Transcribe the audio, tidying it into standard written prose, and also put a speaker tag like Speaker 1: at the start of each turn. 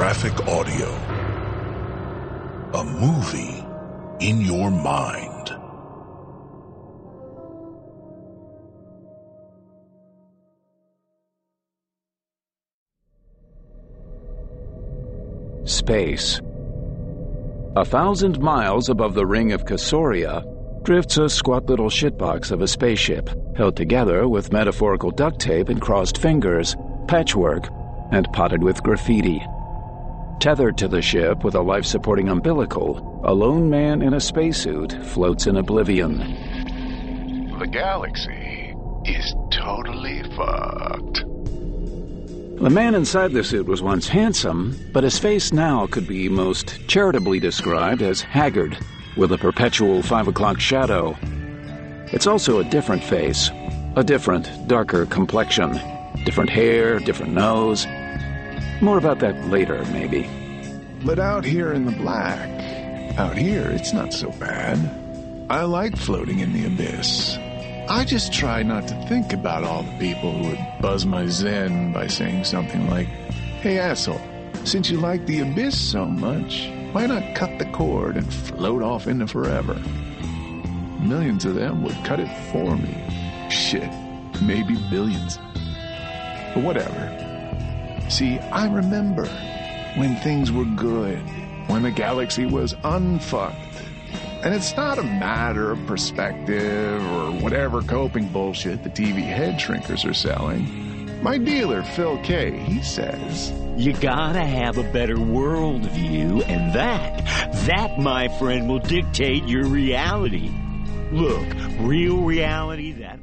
Speaker 1: Graphic audio. A movie in your mind.
Speaker 2: Space. 1,000 miles above the ring of Casoria drifts a squat little shitbox of a spaceship, held together with metaphorical duct tape and crossed fingers, patchwork, and potted with graffiti. Tethered to the ship with a life-supporting umbilical, a lone man in a spacesuit floats in oblivion.
Speaker 3: The galaxy is totally fucked.
Speaker 2: The man inside the suit was once handsome, but his face now could be most charitably described as haggard, with a perpetual 5 o'clock shadow. It's also a different face, a different, darker complexion, different hair, different nose. More about that later, maybe.
Speaker 3: But out here in the black, out here it's not so bad. I like floating in the abyss. I just try not to think about all the people who would buzz my zen by saying something like, "Hey asshole, since you like the abyss so much, why not cut the cord and float off into forever?" Millions of them would cut it for me. Shit, maybe billions. But whatever. See, I remember when things were good, when the galaxy was unfucked. And it's not a matter of perspective or whatever coping bullshit the TV head shrinkers are selling. My dealer, Phil K., he says,
Speaker 4: you gotta have a better worldview, and that, my friend, will dictate your reality. Look, real reality, that